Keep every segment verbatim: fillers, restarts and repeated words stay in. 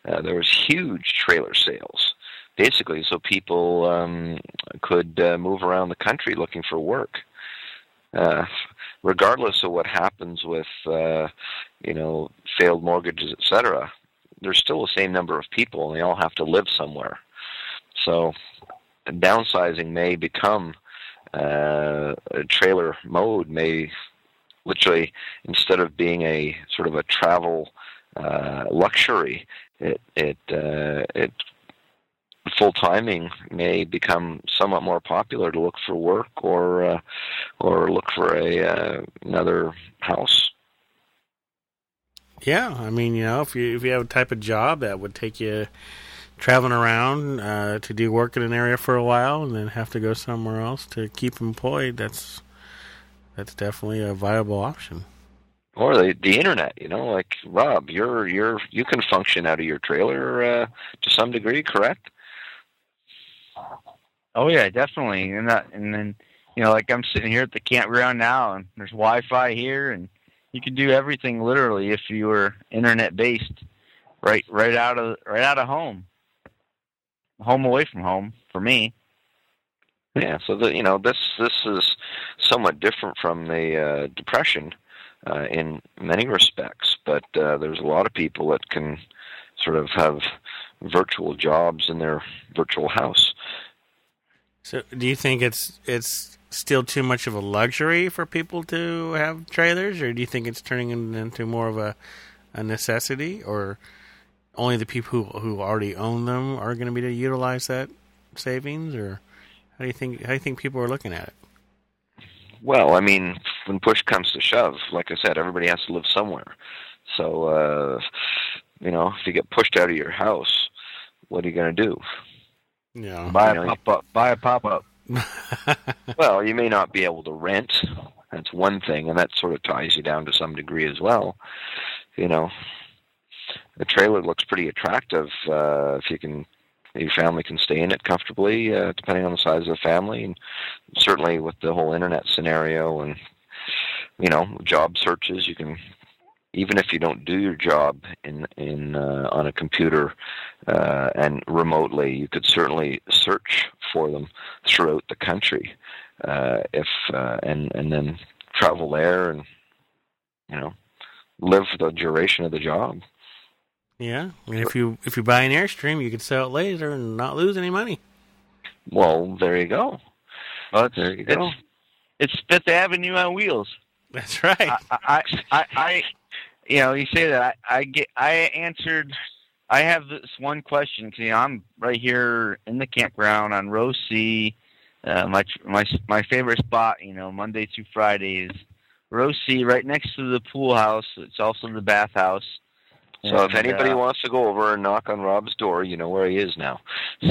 uh, there was huge trailer sales, basically, so people um, could uh, move around the country looking for work. Uh, regardless of what happens with, uh, you know, failed mortgages, et cetera, there's still the same number of people, and they all have to live somewhere. So downsizing may become uh, a trailer mode, may literally, instead of being a sort of a travel uh, luxury, it it uh, it full timing may become somewhat more popular to look for work or uh, or look for a uh, another house. Yeah, I mean, you know, if you if you have a type of job that would take you traveling around uh, to do work in an area for a while and then have to go somewhere else to keep employed, that's that's definitely a viable option. Or the the internet, you know, like Rob, you're you're you can function out of your trailer uh, to some degree, correct? Oh yeah, definitely. And that, and then, you know, like I'm sitting here at the campground now, and there's Wi-Fi here, and you can do everything literally if you were internet based, right, right out of right out of home, home away from home for me. Yeah. So the you know this this is somewhat different from the uh, Depression uh, in many respects, but uh, there's a lot of people that can sort of have virtual jobs in their virtual house. So, do you think it's it's still too much of a luxury for people to have trailers, or do you think it's turning into more of a, a necessity, or only the people who who already own them are going to be to utilize that savings, or how do you think how do you think people are looking at it? Well, I mean, when push comes to shove, like I said, everybody has to live somewhere. So, uh, you know, if you get pushed out of your house, what are you going to do? Yeah, buy you a know, pop up. Buy a pop up. Well, you may not be able to rent. That's one thing, and that sort of ties you down to some degree as well. You know, the trailer looks pretty attractive uh, if you can, your family can stay in it comfortably, uh, depending on the size of the family, and certainly with the whole internet scenario and you know job searches, you can. Even if you don't do your job in in uh, on a computer uh, and remotely, you could certainly search for them throughout the country, uh, if uh, and and then travel there and you know live the duration of the job. Yeah, and if you if you buy an Airstream, you could sell it later and not lose any money. Well, there you go. Well, it's, there you go. It's, it's Fifth Avenue on wheels. That's right. I, I, I, I you know, you say that I, I get, I answered. I have this one question because you know I'm right here in the campground on row C. Uh, my my my favorite spot, you know, Monday through Friday is row C, right next to the pool house. It's also the bathhouse. So and, if anybody uh, wants to go over and knock on Rob's door, you know where he is now.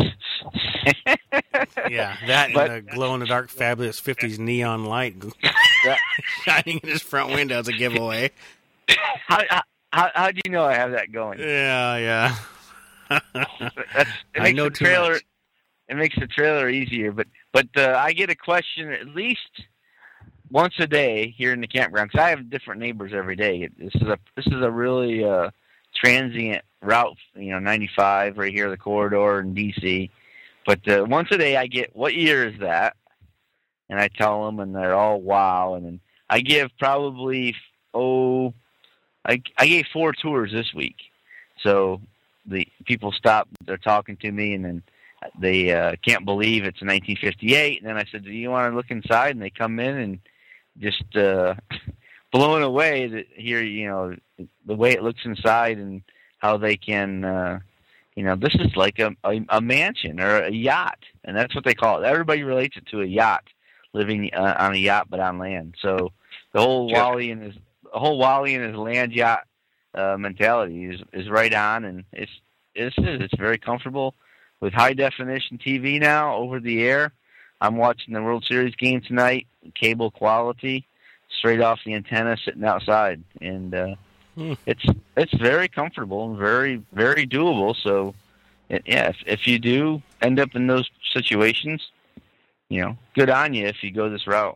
Yeah, that and But- the glow-in-the-dark fabulous fifties neon light shining in his front window is a giveaway. how, how how do you know I have that going? Yeah, yeah. That's, it I makes know the too trailer. much. It makes the trailer easier, but but uh, I get a question at least once a day here in the campground because I have different neighbors every day. This is a this is a really uh, transient route, you know, ninety-five right here, the corridor in D C. But uh, once a day, I get, what year is that? And I tell them, and they're all wow. And then I give probably oh, I I gave four tours this week, so the people stop, they're talking to me, and then they uh, can't believe it's nineteen fifty-eight. And then I said, do you want to look inside? And they come in and just uh, blown away to hear, you know, the way it looks inside and how they can, uh, you know, this is like a, a, a mansion or a yacht. And that's what they call it. Everybody relates it to a yacht, living uh, on a yacht but on land. So the whole Jeff. Wally and his, the whole Wally and his land yacht uh, mentality is, is right on. And it's, it's, it's very comfortable. With high definition T V now over the air, I'm watching the World Series game tonight, cable quality, straight off the antenna, sitting outside, and uh, Hmm. it's it's very comfortable and very very doable. So, it, yeah, if if you do end up in those situations, you know, good on you if you go this route.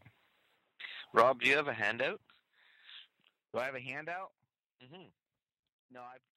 Rob, do you have a handout? Do I have a handout? Mm-hmm. No, I.